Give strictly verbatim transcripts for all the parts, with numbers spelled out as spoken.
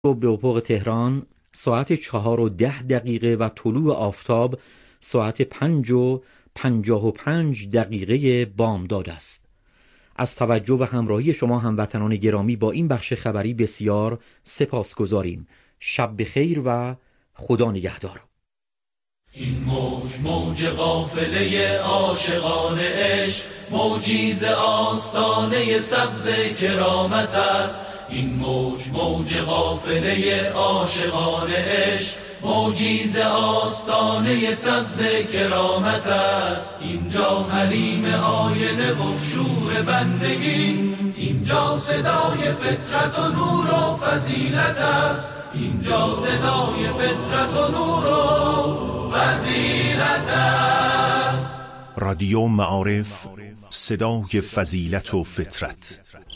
به افق تهران ساعت چهار و ده دقیقه و طلوع آفتاب ساعت پنج و پنجاه و پنج دقیقه بامداد است. از توجه و همراهی شما هموطنان گرامی با این بخش خبری بسیار سپاسگزاریم. شب بخیر و خدا نگهدار. این موج موج قافله عاشقان عشق، موجی ز آستانه سبز کرامت است. این موج موج قافله عاشقان عشق، موجی ز آستانه سبز کرامت است. اینجا حریم آینه و شور بندگی، اینجا صدای فطرت و نور و فضیلت است. اینجا صدای فطرت و نور و فضیلت است. رادیو معارف، صدای فضیلت و فطرت.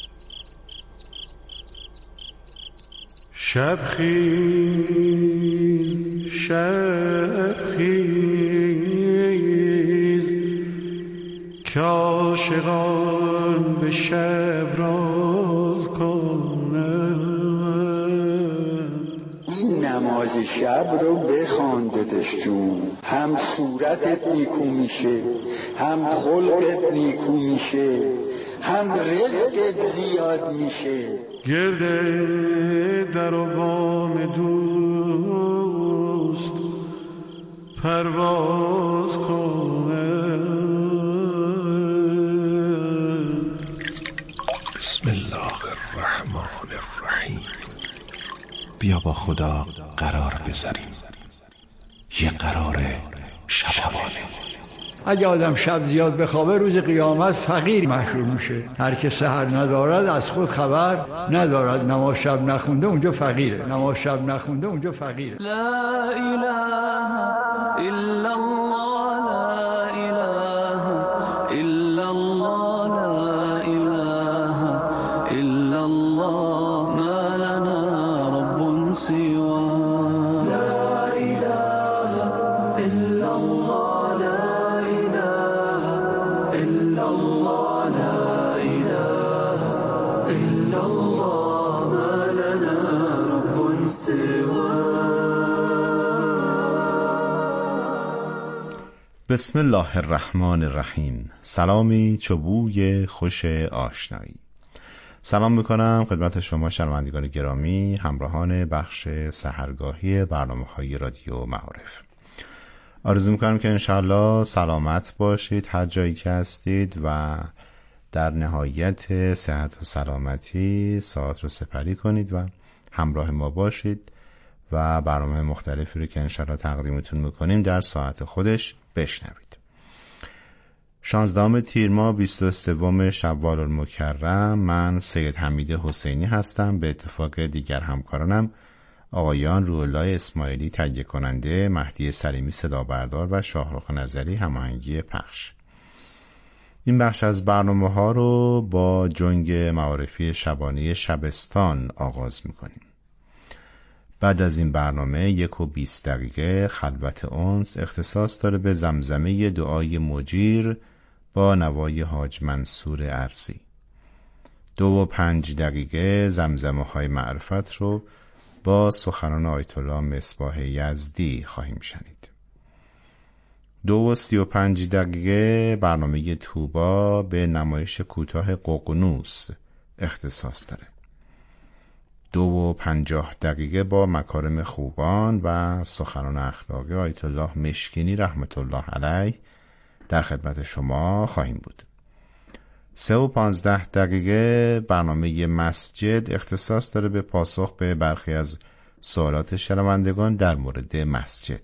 شب خیز شب خیز که عاشقان به شب راز کنند. این نماز شب رو بخوان داداش جون، هم صورتت نیکو میشه، هم خلقت نیکو میشه، هم رزقت زیاد میشه. گرده در و بام دوست پرواز کنه. بسم الله الرحمن الرحیم. بیا با خدا قرار بذاریم، یه قرار شبانه. اگه آدم شب زیاد بخوابه روز قیامت فقیر محشور میشه. هر که سحر ندارد از خود خبر ندارد. نماز شب نخونده اونجا فقیره، نماز شب نخونده اونجا فقیره. لا اله الا الله، لا اله الا الله، لا اله الا الله، ما لنا رب سواه. لا اله الا الله، بسم الله الرحمن الرحیم. سلامی چوبوی خوش آشنایی. سلام میکنم خدمت شما شنوندگان گرامی، همراهان بخش سحرگاهی برنامه‌های رادیو معارف. آرزو میکنم که انشاءالله سلامت باشید هر جایی که هستید و در نهایت صحت و سلامتی ساعت رو سپری کنید و همراه ما باشید و برنامه مختلفی رو که انشاءالله تقدیمتون میکنیم در ساعت خودش بشنوید. شانزدهم تیر ماه بیست و سوم شوال المکرم، من سید حمید حسینی هستم. به اتفاق دیگر همکارانم آقایان روح الله اسماعیلی تهیه کننده، مهدی سلیمی صدا بردار و شاهرخ نظری هماهنگی پخش. این بخش از برنامه ها رو با جنگ معارفی شبانه شبستان آغاز میکنیم. بعد از این برنامه یک و بیست دقیقه خلوت انس اختصاص داره به زمزمه دعای مجیر با نوای حاج منصور ارزی. دو و پنج دقیقه زمزمه های معرفت رو با سخنان آیت الله مصباح یزدی خواهیم شنید. دو و سی و پنج دقیقه برنامه توبا به نمایش کوتاه ققنوس اختصاص داره. دو و پنجاه دقیقه با مکارم خوبان و سخنان اخلاقی آیت الله مشکینی رحمت الله علیه در خدمت شما خواهیم بود. سه و پانزده دقیقه برنامه مسجد اختصاص داره به پاسخ به برخی از سوالات شنوندگان در مورد مسجد.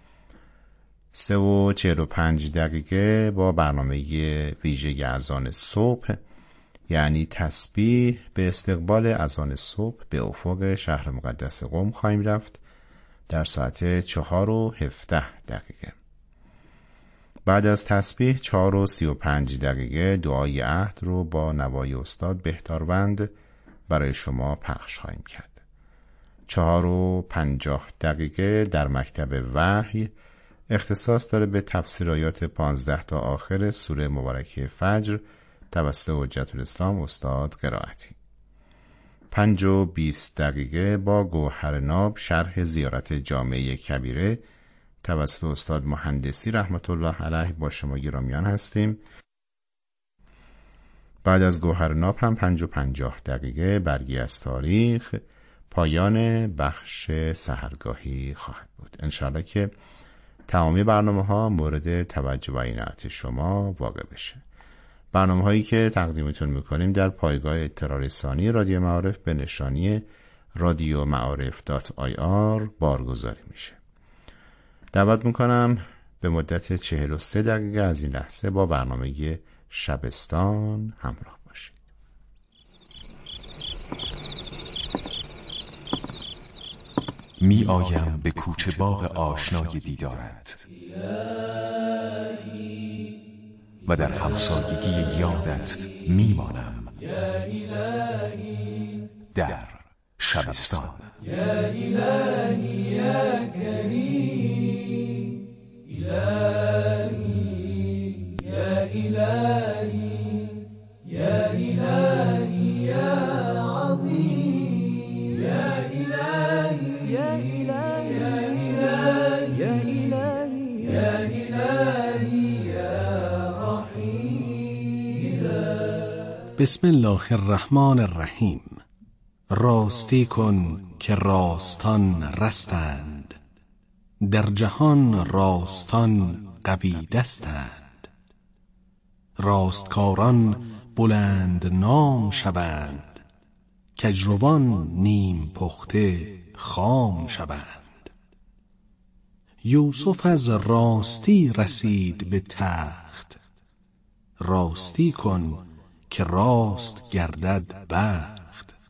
سه و چهل و پنج دقیقه با برنامه ویژه اذان صبح، یعنی تسبیح به استقبال اذان صبح به افق شهر مقدس قم خواهیم رفت در ساعت چهار و هفده دقیقه. بعد از تسبیح چهار و سی و پنج دقیقه دعای عهد رو با نوای استاد بهتاروند برای شما پخش خواهیم کرد. چهار و پنجاه دقیقه در مکتب وحی اختصاص داره به تفسیر آیات پانزده تا آخر سوره مبارکه فجر توسط حجت الاسلام استاد قرائتی. پنج و بیست دقیقه با گوهرناب شرح زیارت جامعه کبیره توسط استاد مهندسی رحمت الله علیه با شما گرامیان هستیم. بعد از گوهرناب هم پنج و پنجاه دقیقه برگی از تاریخ، پایان بخش سحرگاهی خواهد بود. انشاءالله که تمامی برنامه ها مورد توجه و عنایت شما واقع بشه. برنامه هایی که تقدیمتون میکنیم در پایگاه اطلاع رسانی رادیو معارف به نشانی رادیو معارف دات آی آر بارگذاری میشه. دعوت میکنم به مدت چهل و سه دقیقه از این لحظه با برنامه شبستان همراه باشید. می آیم به کوچه باغ آشنای دیدارت و در همسایگی یادت می مانم در شبستان. یا الهی یا کریم، الهی یا الهی یا الهی یا عظیم، یا الهی یا الهی یا الهی یا الهی یا رحیم. بسم الله الرحمن الرحیم. راستی کن که راستان رستند، در جهان راستان قوی دستند. راستکاران بلند نام شوند، کجروان نیم پخته خام شوند. یوسف از راستی رسید به تخت، راستی کن که راست گردد بخت.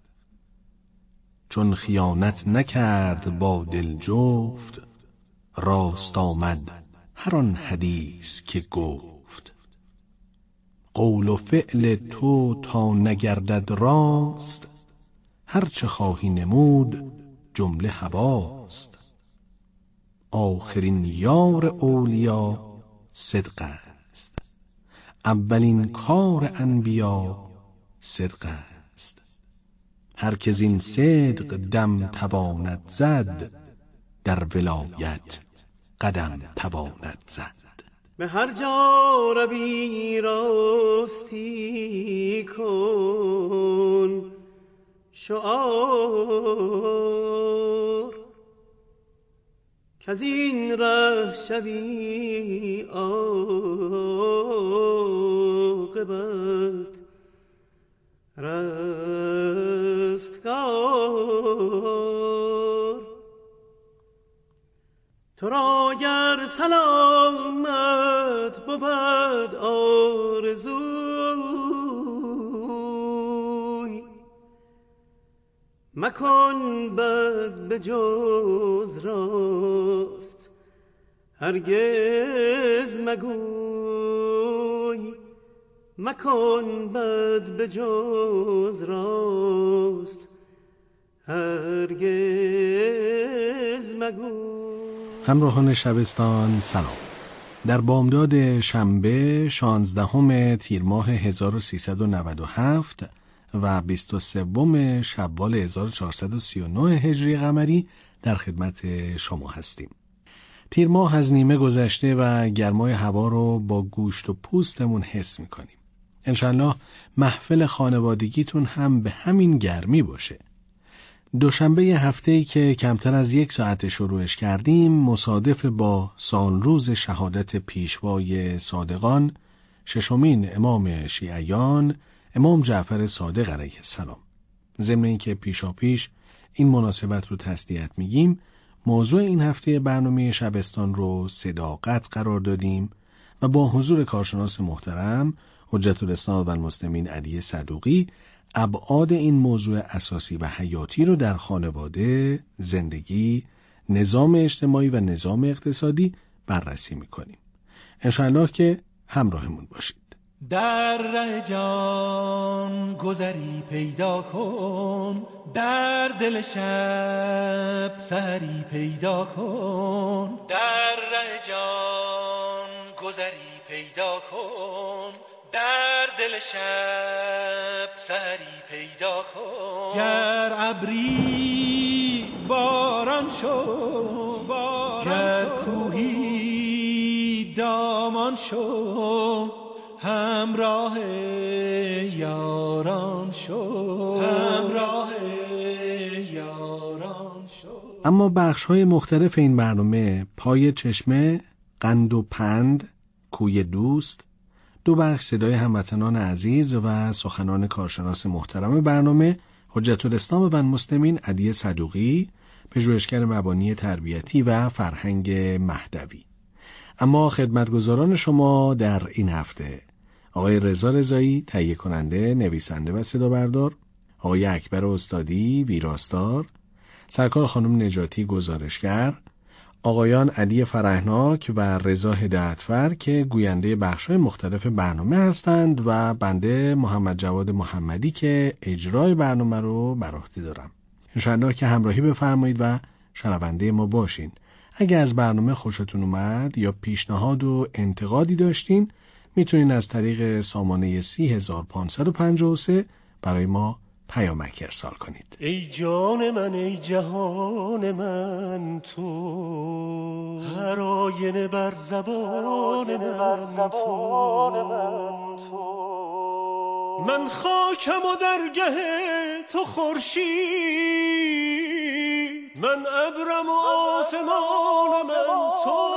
چون خیانت نکرد با دل جفت، راست آمد هر آن حدیث که گفت. قول و فعل تو تا نگردد راست، هر چه خواهی نمود جمله هواست. آخرین یار اولیا صدق است، اولین کار انبیا صدق است. هر که زین صدق دم تواند زد، در ولایت قدم تواند زد. به هر جا روی راستی کن شعار، کز این ره شوی عاقبت رستگار. تو را گر سلامت بود آرزوی، مکن بد به جز راست هرگز مگوی. مکن بد به جز راست هرگز مگوی. همراهان شبستان سلام. در بامداد شنبه شانزدهم تیر ماه هزار و سیصد و نود و هفت و بیست و سوم شوال هزار و چهارصد و سی و نه هجری قمری در خدمت شما هستیم. تیر ماه از نیمه گذشته و گرمای هوا رو با گوشت و پوستمون حس میکنیم. انشالله محفل خانوادگیتون هم به همین گرمی باشه. دوشنبه هفته‌ای که کمتر از یک ساعت شروعش کردیم مصادف با سالروز شهادت پیشوای صادقان ششمین امام شیعیان امام جعفر صادق علیه السلام. ضمن اینکه پیشا پیش این مناسبت رو تسلیت میگیم، موضوع این هفته برنامه شبستان رو صداقت قرار دادیم و با حضور کارشناس محترم حجت الاسلام و المسلمین علی صدوقی ابعاد این موضوع اساسی و حیاتی رو در خانواده، زندگی، نظام اجتماعی و نظام اقتصادی بررسی میکنیم. انشاءالله که همراهمون باشید. در ره جان گذری پیدا کن، در دل شب سحری پیدا کن. در ره جان گذری پیدا کن، در دل شب سحری پیدا کن. گر ابری باران شو، گر کوهی دامان شو، همراه یاران شو، همراه یاران شو. اما بخش‌های مختلف این برنامه، پای چشمه، قند و پند، کوی دوست، دو بخش صدای هموطنان عزیز و سخنان کارشناس محترم برنامه، حجت الاسلام و المسلمین علی صدوقی، پژوهشگر مبانی تربیتی و فرهنگ مهدوی. اما خدمتگزاران شما در این هفته آقای رضا رضایی، تهیه کننده، نویسنده و صدا بردار، آقای اکبر استادی، ویراستار، سرکار خانم نجاتی، گزارشگر، آقایان علی فرهناک و رضا هدایتفر که گوینده بخش‌های مختلف برنامه هستند و بنده محمد جواد محمدی که اجرای برنامه رو بر عهده دارم. انشاءالله که همراهی بفرمایید و شنونده ما باشین. اگر از برنامه خوشتون اومد یا پیشنهاد و انتقادی داشتین، میتونین از طریق سامانه سی هزار و پانصد و پنجاه و سه برای ما پیامک ارسال کنید. ای جان من، ای جهان من، تو هر آینه بر زبان من تو، من خاکم و درگه تو خورشید، من ابرم و آسمان من تو،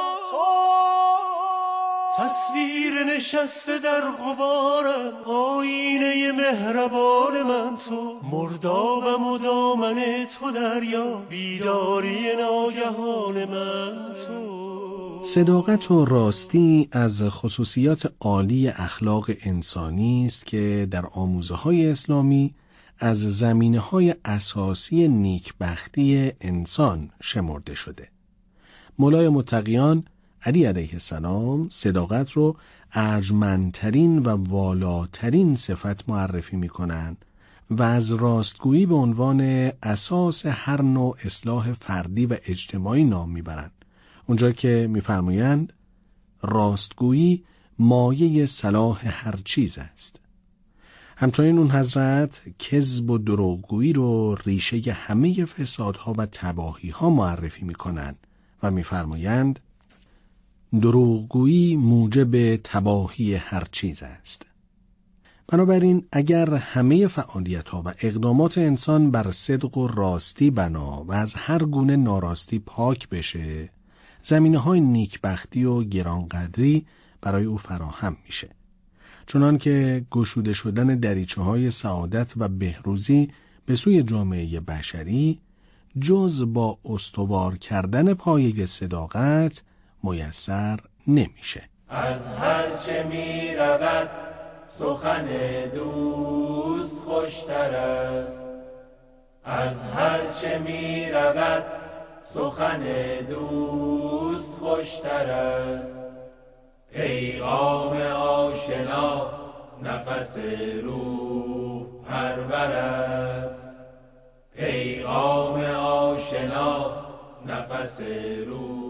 تصویر نشسته در غبارم، آینه مهربان من تو، مردابم و دامن تو دریا، بیداری ناگهان من تو. صداقت و راستی از خصوصیات عالی اخلاق انسانی است که در آموزه‌های اسلامی از زمینه‌های اساسی نیکبختی انسان شمرده شده. مولای متقیان علی علیه السلام صداقت رو ارجمندترین و والاترین صفت معرفی می‌کنند و از راستگویی به عنوان اساس هر نوع اصلاح فردی و اجتماعی نام می‌برند. اونجا که می‌فرمایند راستگویی مایه صلاح هر چیز است. همچنین اون حضرت کذب و دروغگویی رو ریشه همه فسادها و تباهی‌ها معرفی می‌کنند و می‌فرمایند دروغگویی موجب تباهی هر چیز است. بنابراین اگر همه فعالیت‌ها و اقدامات انسان بر صدق و راستی بنا و از هر گونه ناراستی پاک بشه، زمینه‌های نیکبختی و گرانقدری برای او فراهم میشه. چنان که گشوده شدن دریچه‌های سعادت و بهروزی به سوی جامعه بشری جز با استوار کردن پایه صداقت میسر نمیشه. از هر چه می رود سخن دوست خوشتر است، از هر چه می رود سخن دوست خوشتر است، پیغام آشنا نفس روح پرور است، پیغام آشنا نفس روح.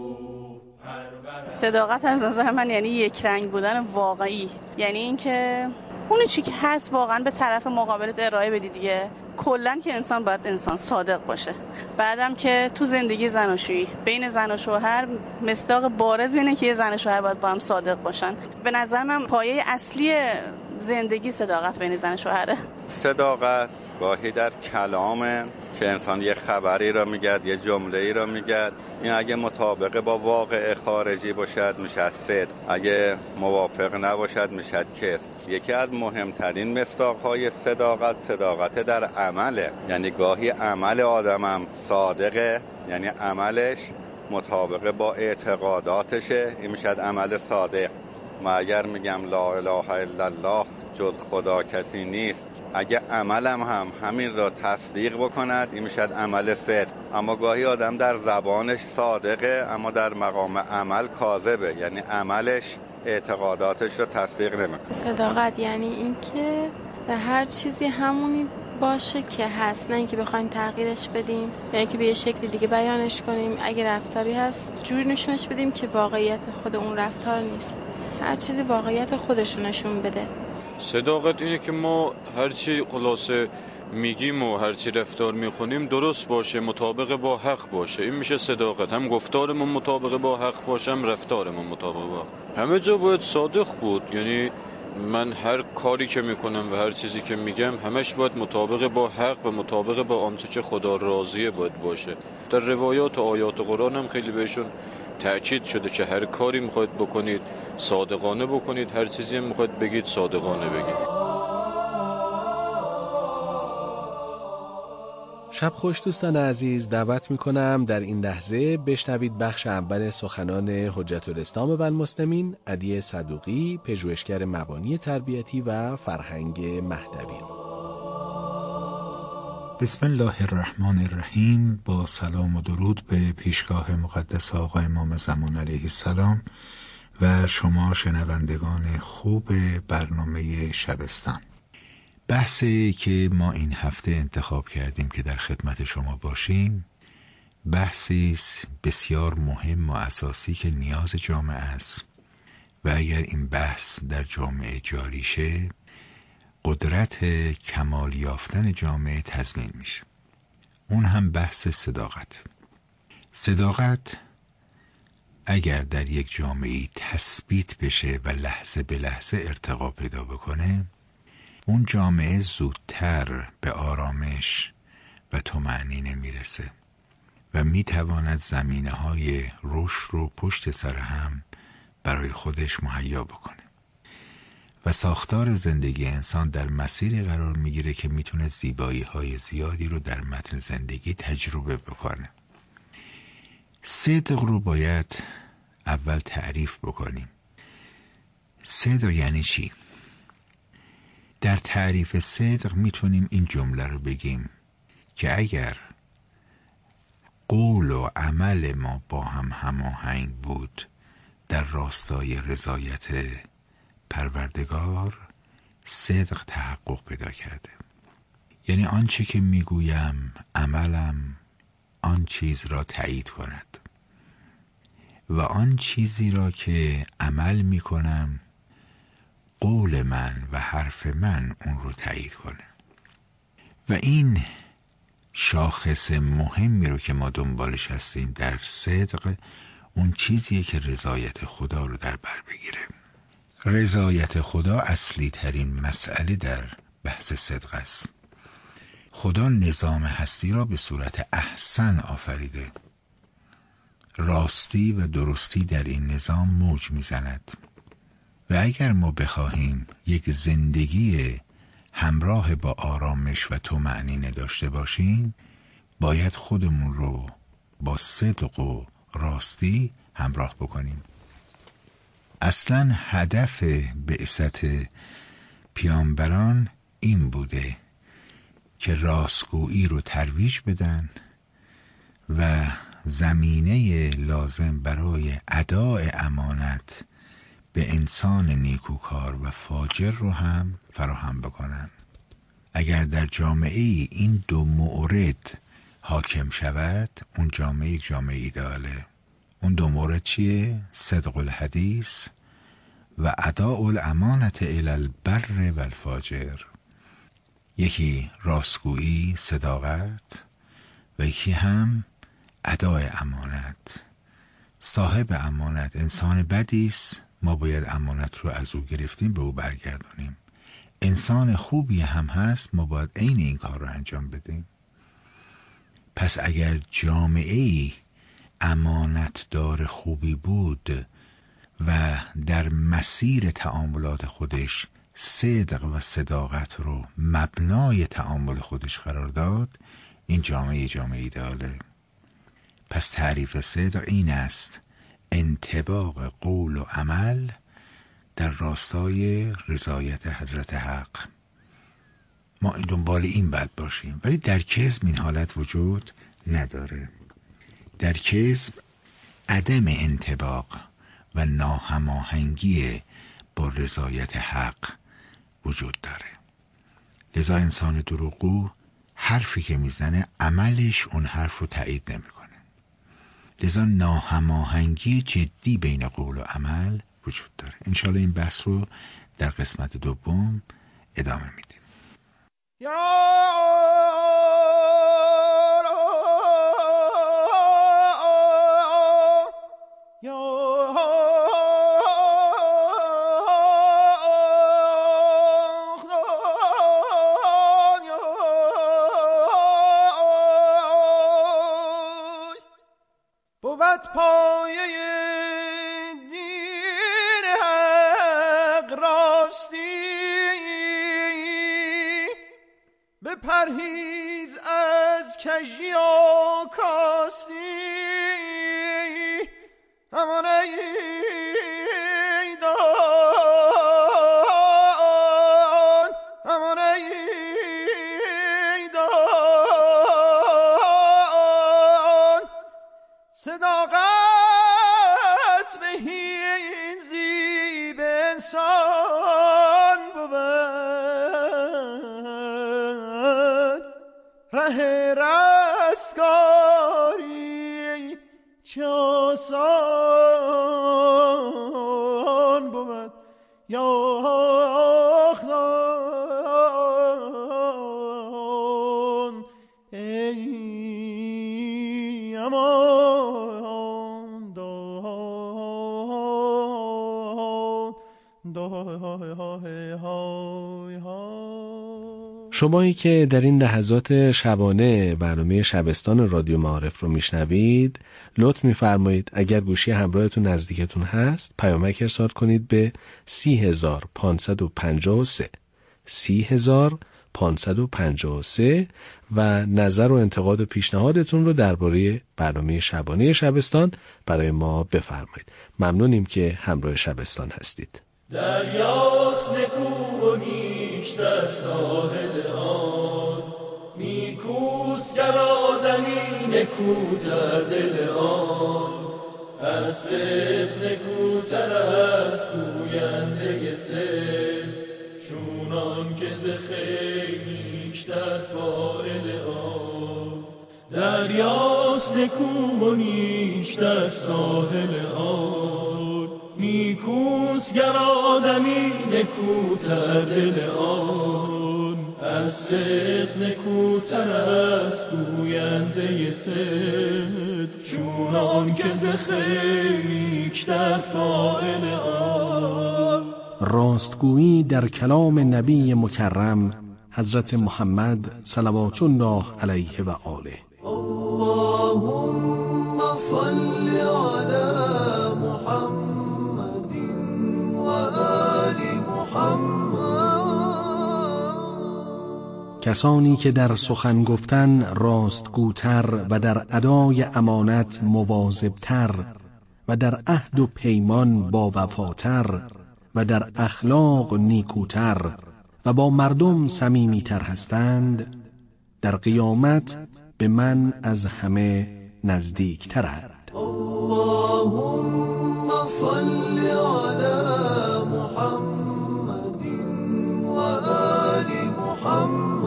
صداقت از نظر من یعنی یک رنگ بودن واقعی، یعنی اینکه اون چی که هست واقعا به طرف مقابلت ارائه بدی دیگه. کلا که انسان باید انسان صادق باشه. بعدم که تو زندگی زناشویی بین زن و شوهر مصداق بارز اینه که زن و شوهر باید با هم صادق باشن. به نظر من پایه اصلی زندگی صداقت بین زن و شوهره. صداقت گاهی در کلامه که انسان یه خبری را میگه، یه جمله‌ای را میگه، این اگه مطابق با واقع خارجی باشد میشه صدق، اگه موافق نباشد میشه کذب. یکی از مهمترین مصداق‌های صداقت صداقت در عمله، یعنی گاهی عمل آدمم صادقه، یعنی عملش مطابق با اعتقاداتشه، این میشه عمل صادق. ما اگر میگم لا اله الا الله جز خدا کسی نیست، اگه عملم هم همین را تصدیق بکند این میشه عمل صدق. اما گاهی آدم در زبانش صادقه اما در مقام عمل کاذبه، یعنی عملش اعتقاداتش رو تصدیق نمیکنه. صداقت یعنی اینکه به هر چیزی همونی باشه که هست، نه اینکه بخوایم تغییرش بدیم یا اینکه به یه شکل دیگه بیانش کنیم. اگه رفتاری هست جوری نشونش بدیم که واقعیت خود اون رفتار نیست. هر چیزی واقعیت خودش نشون بده. صداقت اینه که ما هرچی خلاصه میگیم و هرچی رفتار میخونیم درست باشه، مطابق با حق باشه. این میشه صداقت. هم گفتارمون مطابق با حق باشه، هم رفتارمون مطابق با حق. همه جا باید صادق بود. یعنی من هر کاری که میکنم و هر چیزی که میگم همش باید مطابق با حق و مطابق با آنچه که خدا راضیه باید باشه. در روایات و آیات قرآن هم خیلی بهشون تأکید شده که هر کاری میخواید بکنید صادقانه بکنید، هر چیزی هم میخواید بگید صادقانه بگید. شب خوش دوستان عزیز، دعوت میکنم در این لحظه بشنوید بخش اول سخنان حجت الاسلام و المسلمین علی صدوقی، پژوهشگر مبانی تربیتی و فرهنگ مهدوی. بسم الله الرحمن الرحیم. با سلام و درود به پیشگاه مقدس آقا امام زمان علیه السلام و شما شنوندگان خوب برنامه شبستان. بحثی که ما این هفته انتخاب کردیم که در خدمت شما باشیم، بحثی بسیار مهم و اساسی که نیاز جامعه است و اگر این بحث در جامعه جاری شه، قدرت کمال یافتن جامعه تضمین میشه. اون هم بحث صداقت. صداقت اگر در یک جامعه تثبیت بشه و لحظه به لحظه ارتقا پیدا بکنه، اون جامعه زودتر به آرامش و طمأنینه میرسه و میتواند زمینه های رشد رو پشت سر هم برای خودش مهیا بکنه و ساختار زندگی انسان در مسیری قرار میگیره که میتونه زیبایی های زیادی رو در متن زندگی تجربه بکنه. صدق رو باید اول تعریف بکنیم. صدق یعنی چی؟ در تعریف صدق میتونیم این جمله رو بگیم که اگر قول و عمل ما با هم هماهنگ بود در راستای رضایت پروردگار، صدق تحقق پیدا کرده. یعنی آنچه که میگویم عملم آن چیز را تایید کند و آن چیزی را که عمل میکنم قول من و حرف من اون رو تایید کنه. و این شاخص مهمی رو که ما دنبالش هستیم در صدق، اون چیزیه که رضایت خدا رو در بر بگیره. رضایت خدا اصلی ترین مسئله در بحث صدق است. خدا نظام هستی را به صورت احسن آفریده. راستی و درستی در این نظام موج میزند و اگر ما بخواهیم یک زندگی همراه با آرامش و طمأنینه داشته باشیم، باید خودمون رو با صدق و راستی همراه بکنیم. اصلا هدف بعثت پیامبران این بوده که راستگویی رو ترویج بدن و زمینه لازم برای اداء امانت به انسان نیکوکار و فاجر رو هم فراهم بکنن. اگر در جامعه این دو مورد حاکم شود، اون جامعه یک جامعه ایدئاله. اون دو مورد چیه؟ صدق الحدیث و اداء الامانت الی البر و الفاجر. یکی راستگویی، صداقت، و یکی هم ادای امانت. صاحب امانت انسان بدی است، ما باید امانت رو از او گرفتیم به او برگردونیم. انسان خوبی هم هست، ما باید عین این کار رو انجام بدیم. پس اگر جامعه امانت دار خوبی بود و در مسیر تعاملات خودش صدق و صداقت رو مبنای تعامل خودش قرار داد، این جامعه جامعه ایدئاله. پس تعریف صدق این است: انطباق قول و عمل در راستای رضایت حضرت حق. ما دنبال این باید باشیم. ولی در کذب این حالت وجود نداره. در کذب عدم انطباق و ناهماهنگی با رضایت حق وجود داره. لذا انسان دروغگو حرفی که میزنه عملش اون حرف رو تایید نمیکنه. لذا ناهماهنگی جدی بین قول و عمل وجود داره. انشالله این بحث رو در قسمت دوم ادامه میدیم. پرهیز از کژی و کاستی همان ایدان همان ایدان صداقت به این زیب انسان بود ره رستگاری چه آسان بود یا خدان ای امان دان دان شمایی که در این لحظات شبانه برنامه شبستان رادیو معارف رو میشنوید، لطف میفرمایید اگر گوشی همراهتون نزدیکتون هست پیامک ارسال کنید به سی هزار پانصد و پنجاه و سه سی هزار پانصد و پنجاه و سه و نظر و انتقاد و پیشنهادتون رو درباره برنامه شبانه شبستان برای ما بفرمایید. ممنونیم که همراه شبستان هستید. دریاست نکو و نیش در ساحل آن نیکوست گر آدمی نکوتر دل آن از صدق نکوتر است گوینده صدق چونان که ز خیر نیشتر فاعل آن دریاست نکو و نیش در ساحل آن نیکوست گر آدمی نکوتر دل آن از صدق نکوتر است گوینده صدق چونان که ز خیر نیکتر فاعل آن. راستگویی در کلام نبی مکرم حضرت محمد صلوات الله علیه و آله. اللهم صل علی محمد کسانی که در سخن گفتن راستگوتر و در ادای امانت مواظبتر و در عهد و پیمان با وفاتر و در اخلاق نیکوتر و با مردم صمیمیتر هستند در قیامت به من از همه نزدیکترند. اللهم صل علی محمد و آل محمد.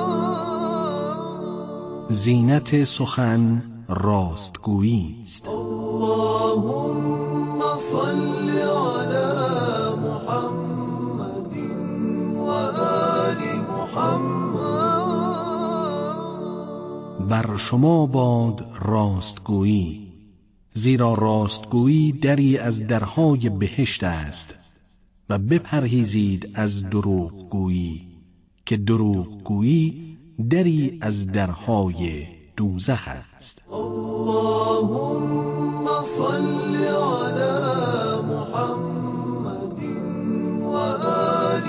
زینت سخن راستگویی است. اللهم صل علی محمد و آل محمد. بر شما باد راستگویی، زیرا راستگویی دری از درهای بهشت است و بپرهیزید از دروغگویی که دروغگویی دری از درهای دوزخ است. اللهم صل علی محمد و آل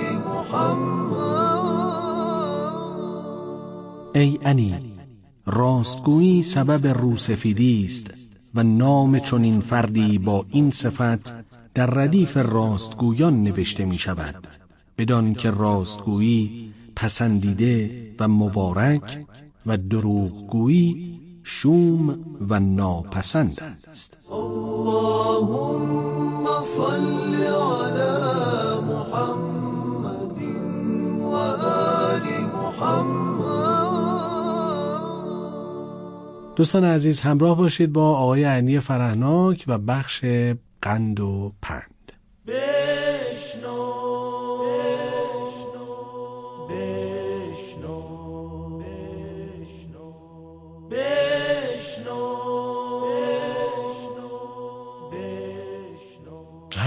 محمد. ای علی، راستگویی سبب روسفیدی است و نام چنین فردی با این صفت در ردیف راستگویان نوشته می شود، بدان که راستگویی پسندیده و مبارک و دروغگویی شوم و ناپسند است. اللهم صل علی محمد و آل محمد. دوستان عزیز، همراه باشید با آقای علی فرهناک و بخش قند و پند.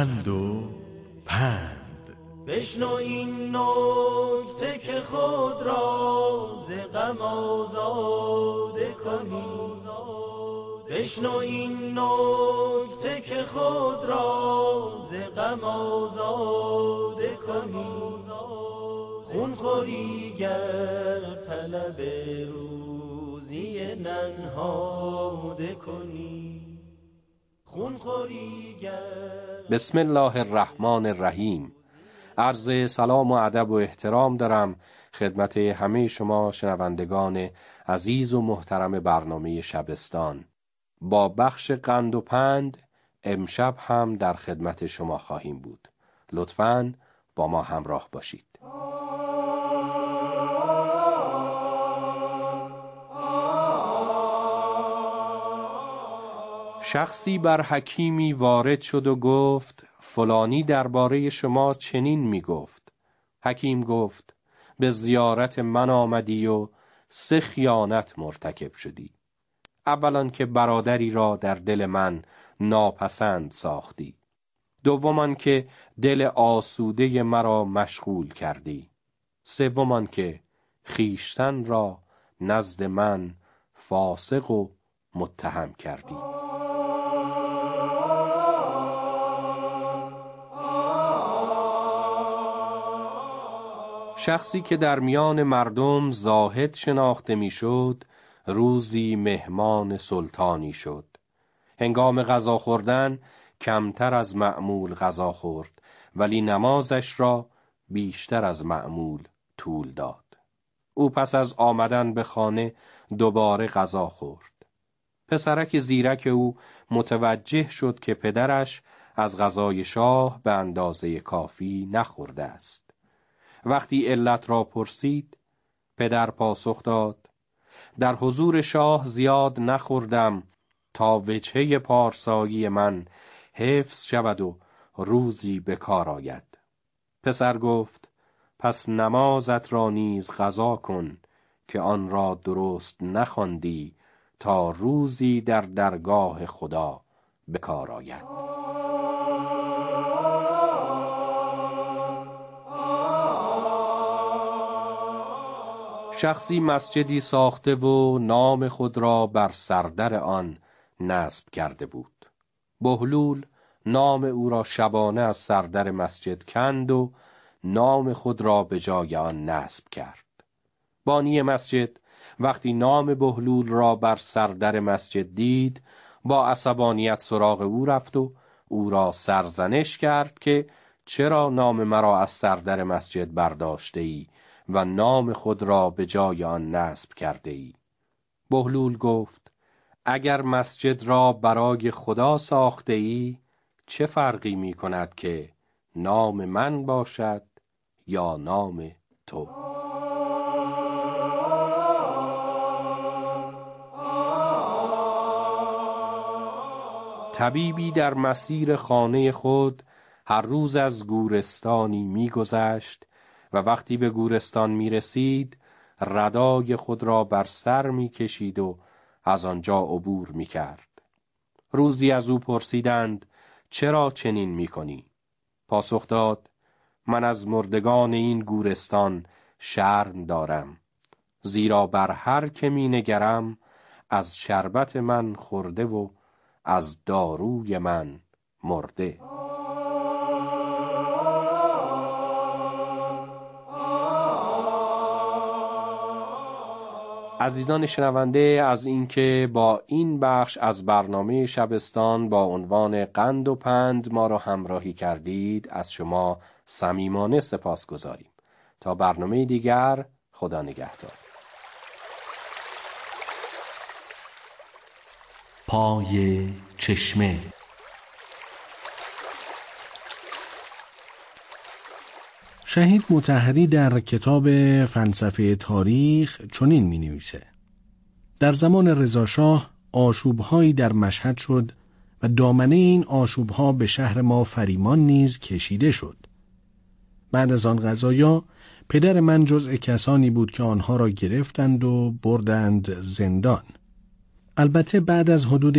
قند و پند. بشنو این نکته که خود را ز غم آزاده کنی. بشنو این نکته که خود را ز غم آزاده کنی. خون خوری گر طلب روزی ننهاده کنی. خون خوری گر. بسم الله الرحمن الرحیم. عرض سلام و ادب و احترام دارم خدمت همه شما شنوندگان عزیز و محترم برنامه شبستان. با بخش قند و پند امشب هم در خدمت شما خواهیم بود. لطفاً با ما همراه باشید. شخصی بر حکیمی وارد شد و گفت فلانی درباره شما چنین می گفت. حکیم گفت به زیارت من آمدی و سه خیانت مرتکب شدی. اولا که برادری را در دل من ناپسند ساختی. دوما که دل آسوده مرا مشغول کردی. سوما که خیشتن را نزد من فاسق و متهم کردی. شخصی که در میان مردم زاهد شناخته میشد، روزی مهمان سلطانی شد. هنگام غذا خوردن کمتر از معمول غذا خورد، ولی نمازش را بیشتر از معمول طول داد. او پس از آمدن به خانه دوباره غذا خورد. پسرک زیرک او متوجه شد که پدرش از غذای شاه به اندازه کافی نخورده است. وقتی علت را پرسید، پدر پاسخ داد در حضور شاه زیاد نخوردم تا وجهه پارسایی من حفظ شود و روزی به کار آید. پسر گفت پس نمازت را نیز قضا کن که آن را درست نخواندی تا روزی در درگاه خدا به کار آید. شخصی مسجدی ساخته و نام خود را بر سردر آن نصب کرده بود. بهلول نام او را شبانه از سردر مسجد کند و نام خود را به جای آن نصب کرد. بانی مسجد وقتی نام بهلول را بر سردر مسجد دید، با عصبانیت سراغ او رفت و او را سرزنش کرد که چرا نام مرا از سردر مسجد برداشته ای و نام خود را به جای آن نصب کرده ای. بهلول گفت اگر مسجد را برای خدا ساخته ای، چه فرقی می کند که نام من باشد یا نام تو؟ طبیبی در مسیر خانه خود هر روز از گورستانی می گذشت و وقتی به گورستان می رسید ردای خود را بر سر می کشید و از آنجا عبور می کرد. روزی از او پرسیدند چرا چنین می کنی؟ پاسخ داد من از مردگان این گورستان شرم دارم، زیرا بر هر که می نگرم از شربت من خورده و از داروی من مرده. عزیزان شنونده، از اینکه با این بخش از برنامه شبستان با عنوان قند و پند ما را همراهی کردید از شما صمیمانه سپاس گذاریم. تا برنامه دیگر، خدا نگهدار. پای چشمه. شهید مطهری در کتاب فلسفه تاریخ چنین می نویسه: در زمان رضا شاه آشوب‌هایی در مشهد شد و دامنه این آشوب‌ها به شهر ما فریمان نیز کشیده شد. بعد از آن قضایا پدر من جزء کسانی بود که آنها را گرفتند و بردند زندان. البته بعد از حدود